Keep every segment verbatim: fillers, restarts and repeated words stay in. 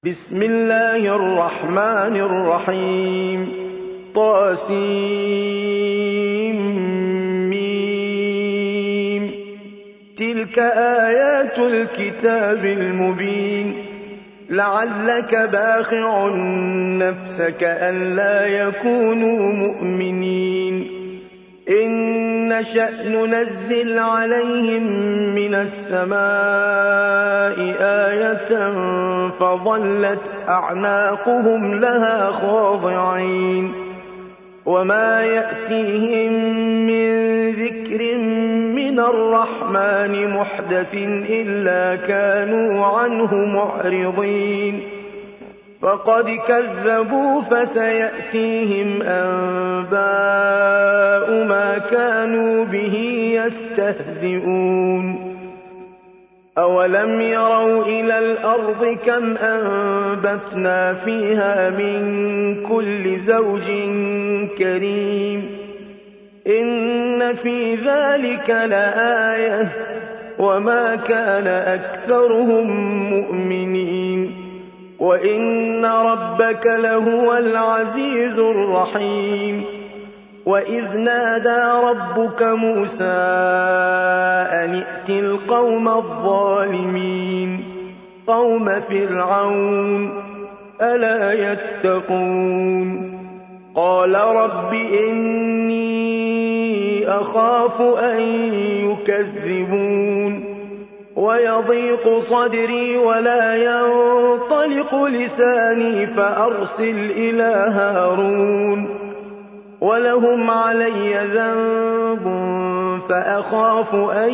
بسم الله الرحمن الرحيم طاسيم تلك آيات الكتاب المبين لعلك باخع نفسك ألا يكونوا مؤمنين إن نشأ ننزل عليهم من السماء آية فظلت أعناقهم لها خاضعين وما يأتيهم من ذكر من الرحمن محدث إلا كانوا عنه معرضين فقد كذبوا فسيأتيهم أنباء ما كانوا به يستهزئون أولم يروا إلى الأرض كم أنبتنا فيها من كل زوج كريم إن في ذلك لآية وما كان أكثرهم مؤمنين وإن ربك لهو العزيز الرحيم وإذ نادى ربك موسى أن ائت القوم الظالمين قوم فرعون ألا يتقون قال رب إني أخاف أن يكذبون ويضيق صدري ولا ينطلق لساني فأرسل إلى هارون ولهم علي ذنب فأخاف أن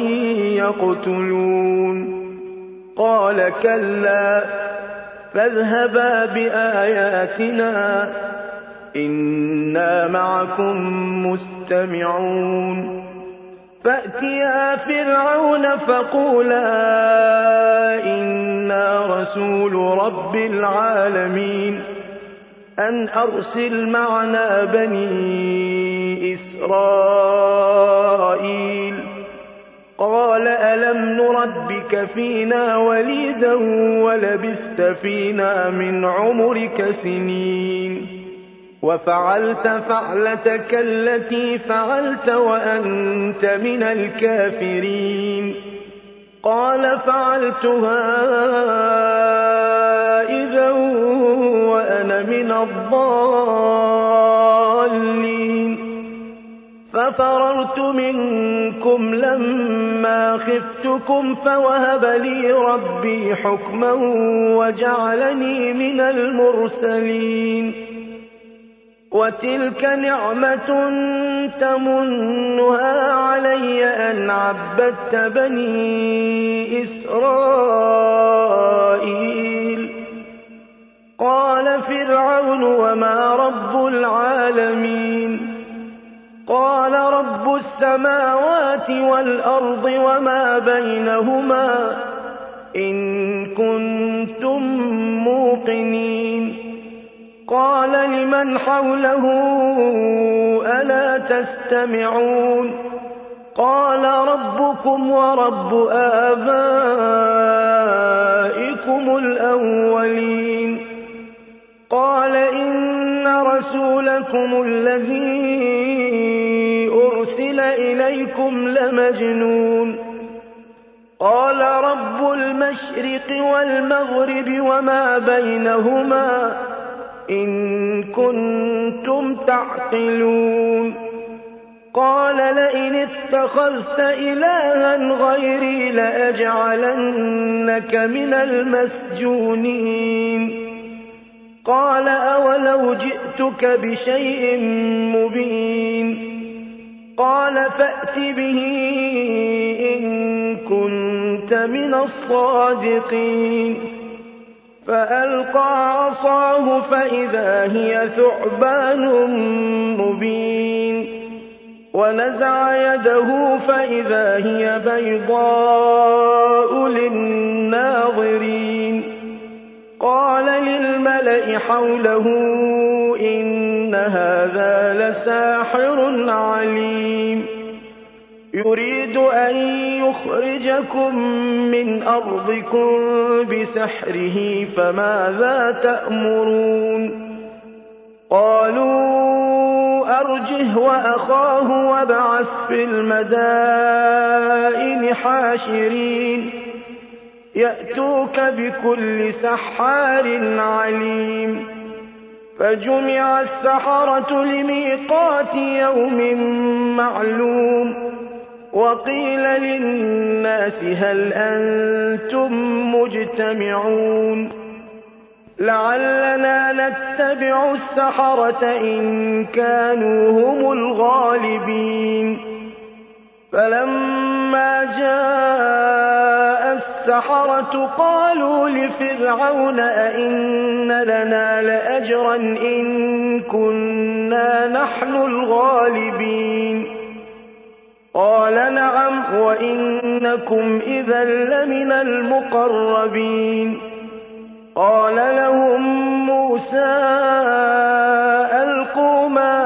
يقتلون قال كلا فاذهبا بآياتنا إنا معكم مستمعون فأتيا فرعون فقولا إنا رسول رب العالمين أن أرسل معنا بني إسرائيل قال ألم نربك فينا وليدا ولبثت فينا من عمرك سنين وفعلت فعلتك التي فعلت وأنت من الكافرين قال فعلتها إذا وأنا من الضالين ففررت منكم لما خفتكم فوهب لي ربي حكما وجعلني من المرسلين وتلك نعمة تمنها علي أن عبدت بني إسرائيل قال فرعون وما رب العالمين قال رب السماوات والأرض وما بينهما إن كنتم موقنين قال لمن حوله ألا تستمعون قال ربكم ورب آبائكم الأولين قال إن رسولكم الذي أرسل إليكم لمجنون قال رب المشرق والمغرب وما بينهما إن كنتم تعقلون قال لئن اتخذت إلها غيري لأجعلنك من المسجونين قال أولو جئتك بشيء مبين قال فأت به إن كنت من الصادقين فألقى عصاه فإذا هي ثعبان مبين ونزع يده فإذا هي بيضاء للناظرين قال للملأ حوله إن هذا لساحر عليم يريد أن يخرجكم من أرضكم بسحره فماذا تأمرون قالوا أرجه وأخاه وابعث في المدائن حاشرين يأتوك بكل سحار عليم فجمع السحرة لميقات يوم معلوم وقيل للناس هل أنتم مجتمعون لعلنا نتبع السحرة إن كانوا هم الغالبين فلما جاء السحرة قالوا لفرعون أئن لنا لأجرا إن كنا نحن الغالبين قال نعم وإنكم إذا لمن المقربين قال لهم موسى ألقوا ما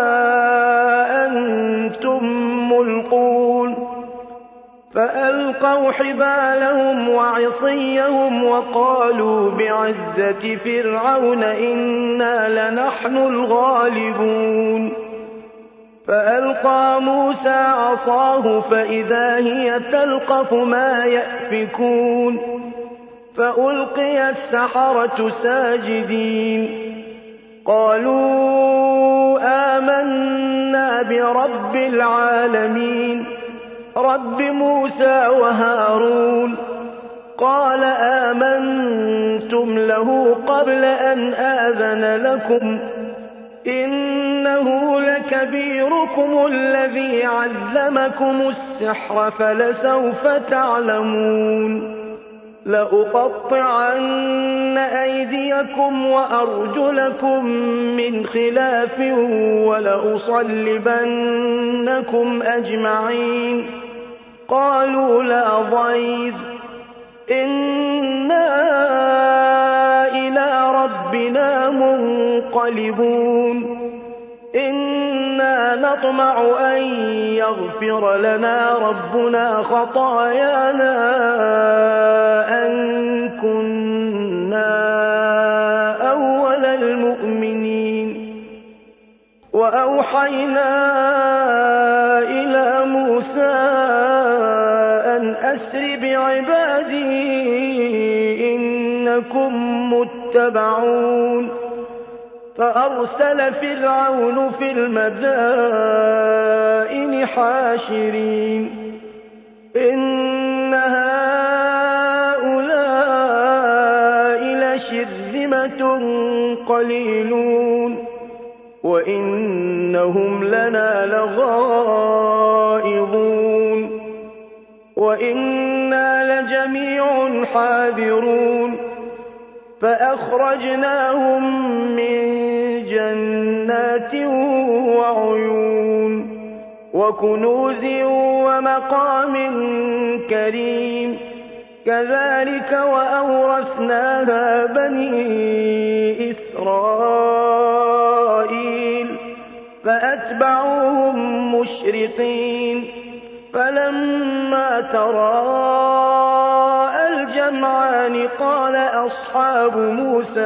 أنتم ملقون فألقوا حبالهم وعصيهم وقالوا بعزة فرعون إنا لنحن الغالبون فألقى موسى عصاه فإذا هي تلقف ما يأفكون فألقي السحرة ساجدين قالوا آمنا برب العالمين رب موسى وهارون قال آمنتم له قبل أن آذن لكم إنه لكبيركم الذي علمكم السحر فلسوف تعلمون لأقطعن أيديكم وأرجلكم من خلاف ولأصلبنكم أجمعين قالوا لا ضير إنا إلى ربنا منقلبون إنا نطمع أن يغفر لنا ربنا خطايانا أن كنا أول المؤمنين وأوحينا إلى موسى أن أسر بعبادي إنكم متبعون فأرسل فرعون في المدائن حاشرين إن هؤلاء لشرذمة قليلون وإنهم لنا لغائظون وإنا لجميع حاذرون فأخرجناهم من جنات وعيون وكنوز ومقام كريم كذلك وأورثناها بني إسرائيل فأتبعوهم مشرقين فلما تراءى الجمعان قال أصحاب موسى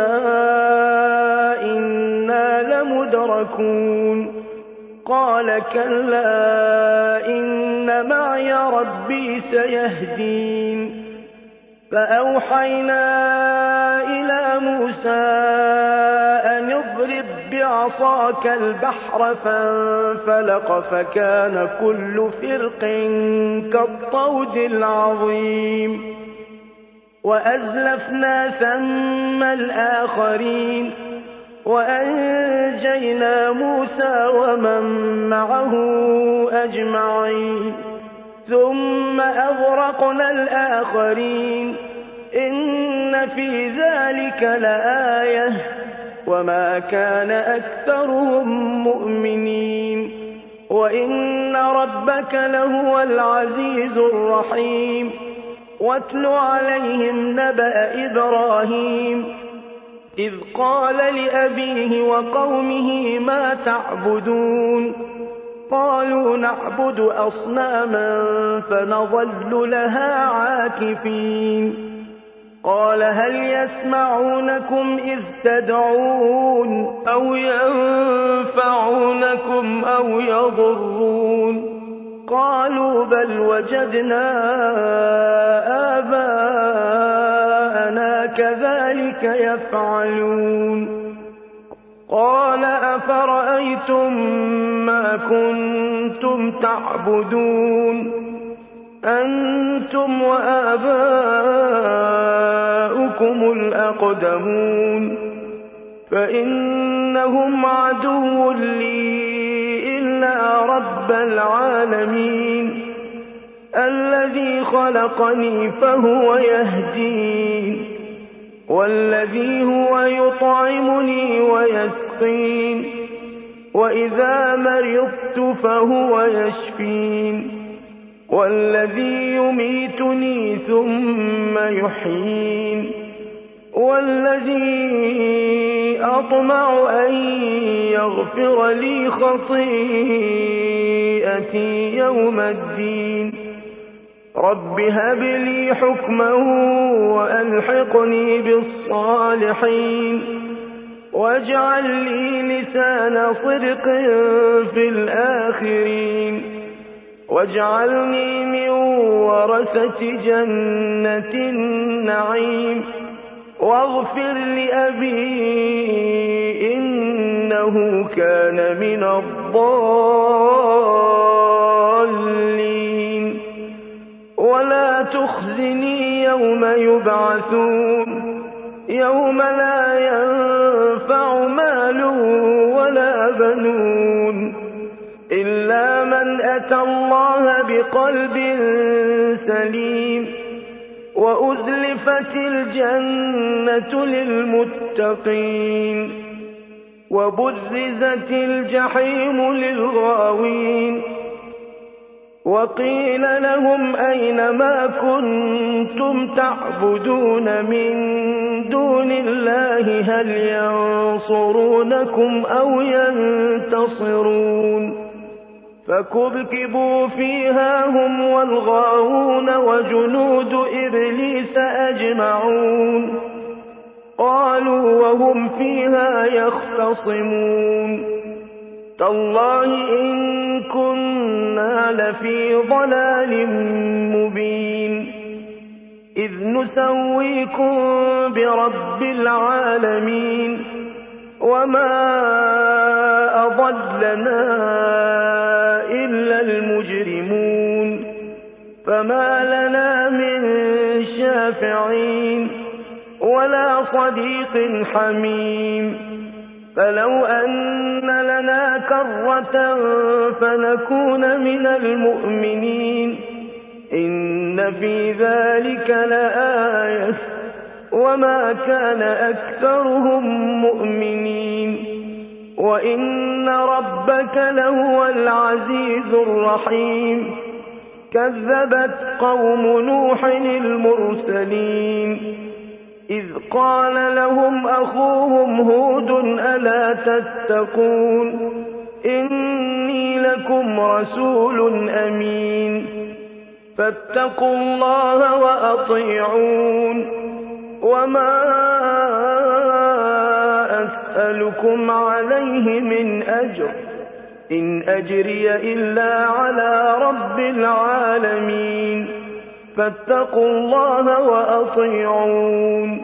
إنا لمدركون قال كلا إن معي ربي سيهدين فأوحينا إلى موسى أن اضرب بعصاك البحر فانفلق فكان كل فرق كالطود العظيم وأزلفنا ثم الآخرين وأنجينا موسى ومن معه أجمعين ثم أغرقنا الآخرين إن في ذلك لآية وما كان أكثرهم مؤمنين وإن ربك لهو العزيز الرحيم واتل عليهم نبأ إبراهيم إذ قال لأبيه وقومه ما تعبدون قالوا نعبد أصناما فنظل لها عاكفين قال هل يسمعونكم إذ تدعون أو ينفعونكم أو يضرون قالوا بل وجدنا آباءنا كذلك يفعلون قال أفرأيتم ما كنتم تعبدون أنتم وآباؤكم الأقدمون فإنهم عدو لي إلا رب العالمين الذي خلقني فهو يهدين والذي هو يطعمني ويسقين وإذا مرضت فهو يشفين والذي يميتني ثم يحيين والذي أطمع أن يغفر لي خطيئتي يوم الدين رب هب لي حكما وألحقني بالصالحين واجعل لي لسان صدق في الآخرين واجعلني من ورثة جنة النعيم واغفر لأبي إنه كان من الضالين ولا تخزني يوم يبعثون يوم لا ينفع مال ولا بنون إلا من أتى الله بقلب سليم وأزلفت الجنة للمتقين وبرزت الجحيم للغاوين وقيل لهم أين ما كنتم تعبدون من دون الله هل ينصرونكم أو ينتصرون فكبكبوا فيها هم والغاوون وجنود إبليس أجمعون قالوا وهم فيها يختصمون تالله إن كنا لفي ضلال مبين إذ نسويكم برب العالمين وما أضلنا إلا المجرمون فما لنا من شافعين ولا صديق حميم فلو أن لنا كرة فنكون من المؤمنين إن في ذلك لآية وما كان أكثرهم مؤمنين وإن ربك لهو العزيز الرحيم كذبت قوم نوح المرسلين إذ قال لهم أخوهم هود ألا تتقون إني لكم رسول أمين فاتقوا الله وأطيعون وما أسألكم عليه من أجر إن أجري إلا على رب العالمين فاتقوا الله وأطيعون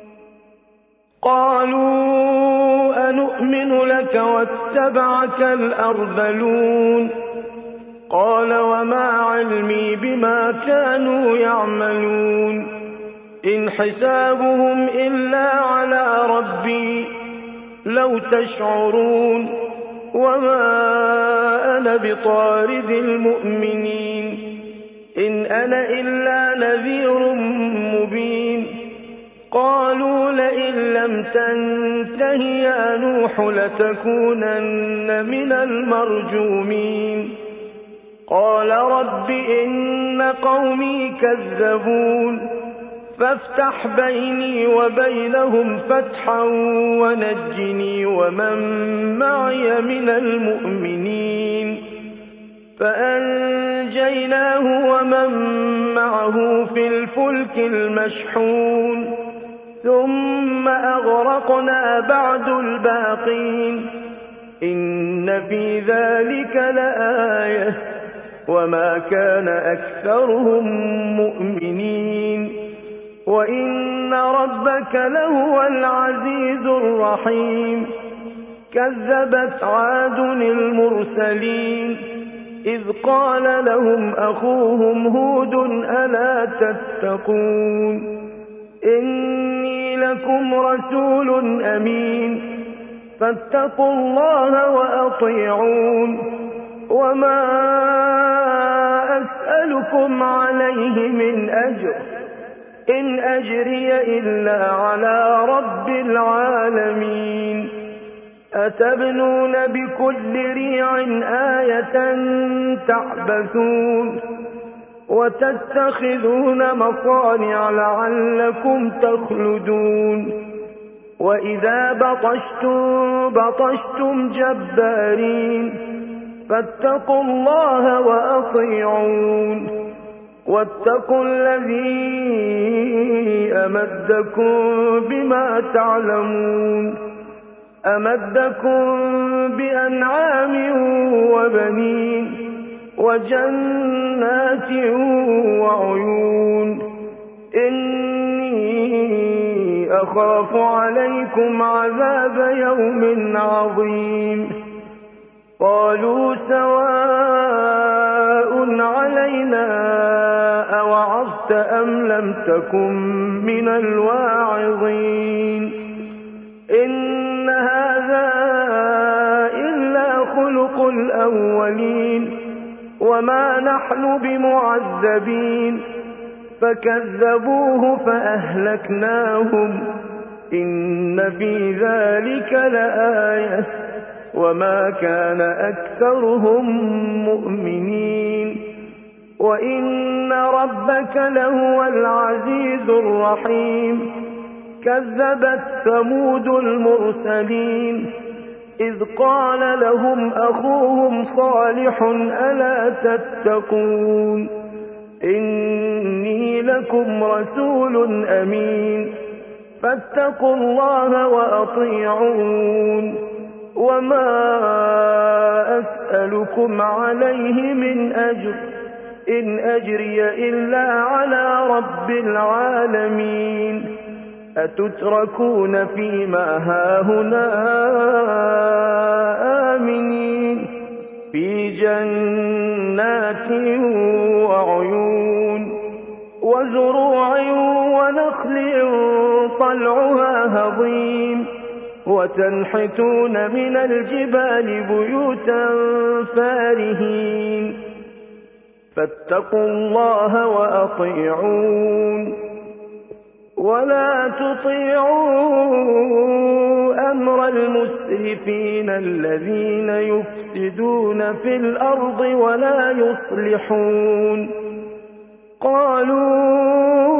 قالوا أنؤمن لك واتبعك الأرذلون قال وما علمي بما كانوا يعملون إن حسابهم إلا على ربي لو تشعرون وما أنا بطارد المؤمنين إن أنا إلا نذير مبين قالوا لئن لم تنته يا نوح لتكونن من المرجومين قال رب إن قومي كذبون فافتح بيني وبينهم فتحا ونجني ومن معي من المؤمنين فأنجيناه ومن معه في الفلك المشحون ثم أغرقنا بعد الباقين إن في ذلك لآية وما كان أكثرهم مؤمنين وإن ربك لهو العزيز الرحيم كذبت عاد المرسلين إذ قال لهم أخوهم هود ألا تتقون إني لكم رسول أمين فاتقوا الله وأطيعون وما أسألكم عليه من أجر إن أجري إلا على رب العالمين أتبنون بكل ريع آية تعبثون وتتخذون مصانع لعلكم تخلدون وإذا بطشتم بطشتم جبارين فاتقوا الله وأطيعون واتقوا الذي أمدكم بما تعلمون أمدكم بأنعام وبنين وجنات وعيون إني أخاف عليكم عذاب يوم عظيم قالوا سواء علينا أوعظت أم لم تكن من الواعظين إن هذا إلا خلق الأولين وما نحن بمعذبين فكذبوه فأهلكناهم إن في ذلك لآية وما كان أكثرهم مؤمنين وإن ربك لهو العزيز الرحيم كذبت ثمود المرسلين إذ قال لهم أخوهم صالح ألا تتقون إني لكم رسول أمين فاتقوا الله وأطيعون وما أسألكم عليه من أجر إن أجري إلا على رب العالمين أتتركون فيما هاهنا آمنين في جنات وعيون وزروع ونخل طلعها هضيم وتنحتون من الجبال بيوتا فارهين فاتقوا الله وأطيعون ولا تطيعوا أمر المسرفين الذين يفسدون في الأرض ولا يصلحون قالوا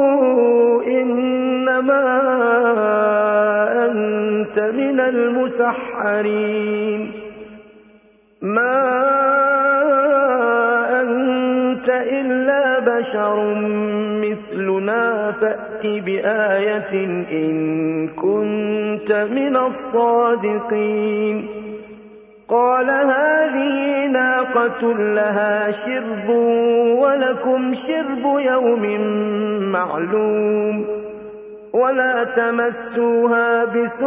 إنما أنت من المسحرين ما أنت إلا بشر مثلنا فأت بآية إن كنت من الصادقين قال هذه ناقة لها شرب ولكم شرب يوم معلوم ولا تمسوها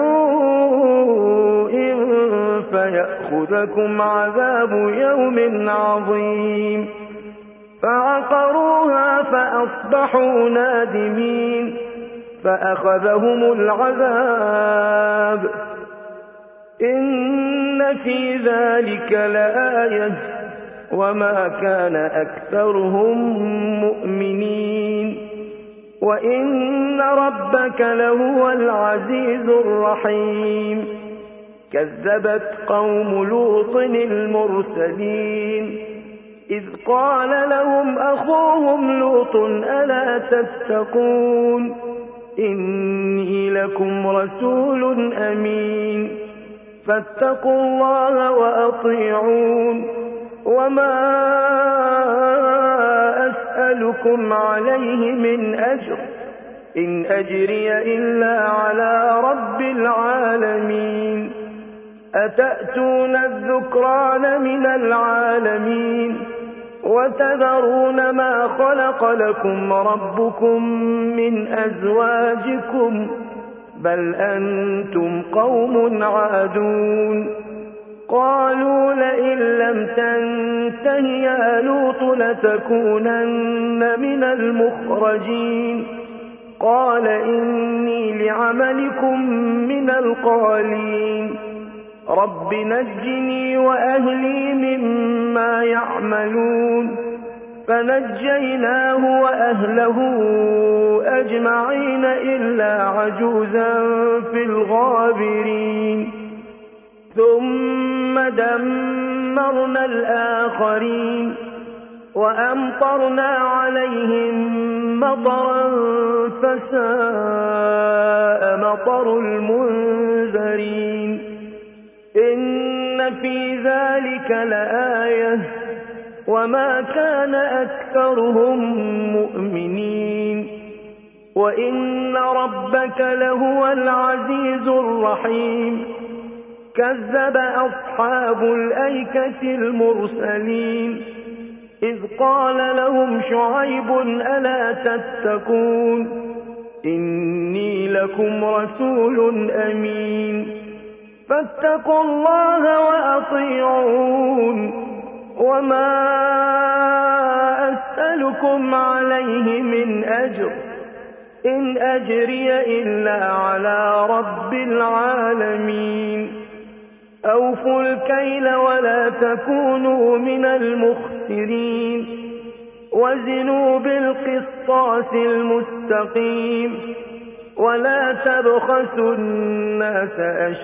بسوء فيأخذكم عذاب يوم عظيم فعقروها فأصبحوا نادمين فأخذهم العذاب إن في ذلك لآية وما كان أكثرهم مؤمنين وإن ربك لهو العزيز الرحيم كذبت قوم لوط المرسلين إذ قال لهم أخوهم لوط ألا تتقون إني لكم رسول أمين فاتقوا الله وأطيعون وما أسألكم عليه من أجر، إن أجري إلا على رب العالمين. أتأتون الذكران من العالمين وتذرون ما خلق لكم ربكم من أزواجكم، بل أنتم قوم عادون. قالوا لئن لم تنته يا لوط لتكونن من المخرجين. قال إني لعملكم من القالين، رب نجني وأهلي مما يعملون. فنجيناه وأهله أجمعين إلا عجوزا في الغابرين. ثم دمرنا الآخرين وأمطرنا عليهم مطرا فساء مطر المنذرين. إن في ذلك لآية وما كان أكثرهم مؤمنين، وإن ربك لهو العزيز الرحيم. كذب أصحاب الأيكة المرسلين إذ قال لهم شعيب ألا تتقون إني لكم رسول أمين فاتقوا الله وأطيعون وما أسألكم عليه من أجر إن أجري إلا على رب العالمين. أوفوا الكيل ولا تكونوا من المخسرين وزنوا بالقسطاس المستقيم ولا تبخسوا الناس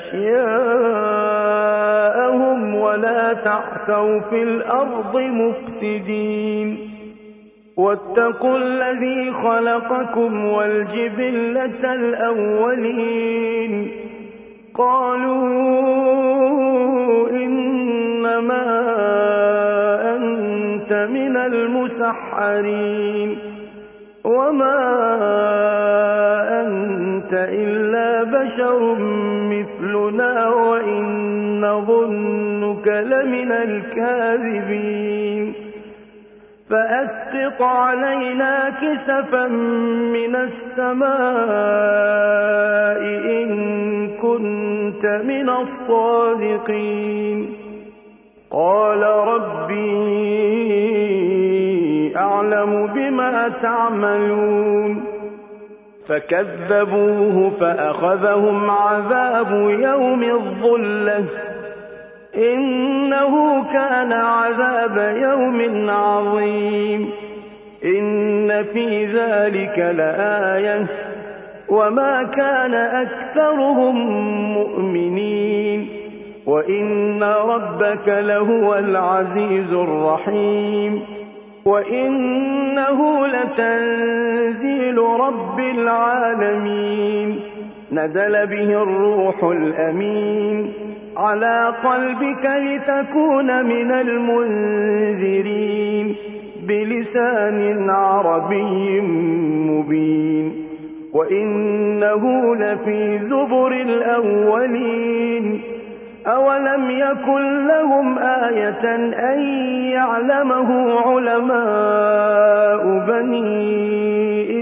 أشياءهم ولا تعثوا في الأرض مفسدين. واتقوا الذي خلقكم والجبلة الأولين قالوا إنما أنت من المسحرين وما أنت إلا بشر مثلنا وإن نظنك لمن الكاذبين فأسقط علينا كسفا من السماء إن كنت من الصادقين. قال ربي أعلم بما تعملون فكذبوه فأخذهم عذاب يوم الظلة إنه كان عذاب يوم عظيم. إن في ذلك لآية وما كان أكثرهم مؤمنين وإن ربك لهو العزيز الرحيم. وإنه لتنزيل رب العالمين نزل به الروح الأمين على قلبك لتكون من المنذرين بلسان عربي مبين. وإنه لفي زبر الأولين أولم يكن لهم آية أن يعلمه علماء بني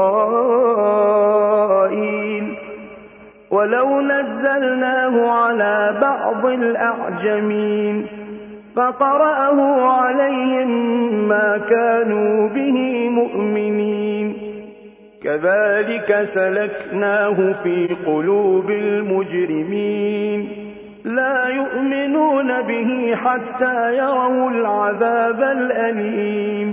إسرائيل ولو نزلناه على بعض الأعجمين فقرأه عليهم ما كانوا به مؤمنين. كذلك سلكناه في قلوب المجرمين لا يؤمنون به حتى يروا العذاب الأليم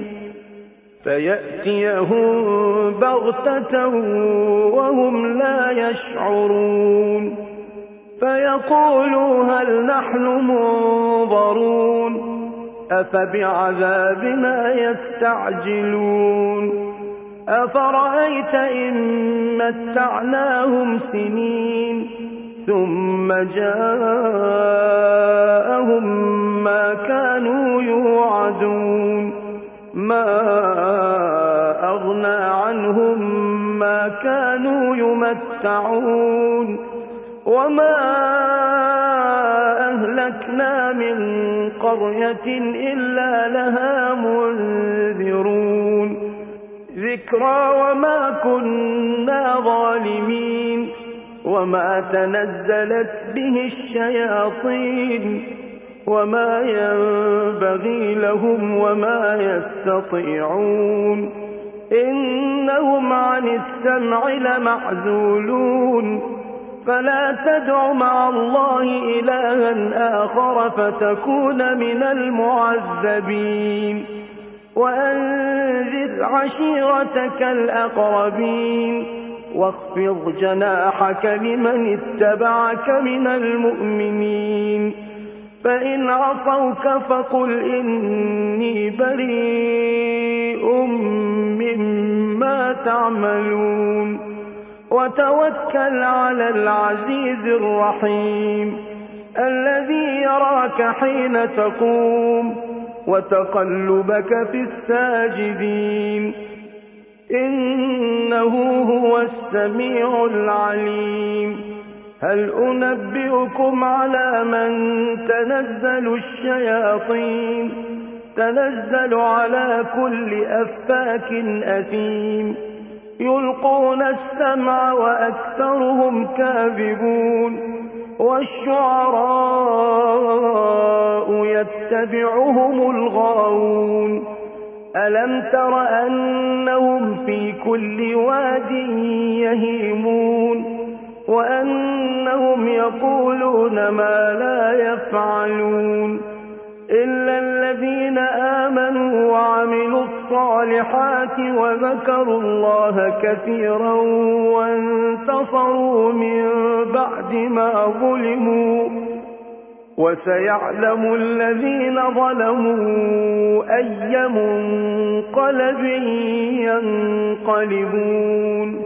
فيأتيهم بغتة وهم لا يشعرون فيقولوا هل نحن منظرون أفبعذابنا يستعجلون أفرأيت إن متعناهم سنين ثم جاءهم ما كانوا يوعدون ما أغنى عنهم ما كانوا يمتعون وما أهلكنا من قرية إلا لها منذرون ذكرى وما كنا ظالمين وما تنزلت به الشياطين وما ينبغي لهم وما يستطيعون إنهم عن السمع لمعزولون فلا تدع مع الله إلها آخر فتكون من المعذبين وأنذر عشيرتك الأقربين واخفض جناحك لمن اتبعك من المؤمنين فإن عصوك فقل إني بريء مما تعملون وتوكل على العزيز الرحيم الذي يراك حين تقوم وتقلبك في الساجدين إنه هو السميع العليم هل أنبئكم على من تنزل الشياطين تنزل على كل أفاك أثيم يلقون السمع وأكثرهم كاذبون والشعراء يتبعهم الغاوون ألم تر أنهم في كل واد يهيمون وأنهم يقولون ما لا يفعلون إلا الذين آمنوا وعملوا الصالحات وذكروا الله كثيرا وانتصروا من بعد ما ظلموا وسيعلم الذين ظلموا أي منقلب ينقلبون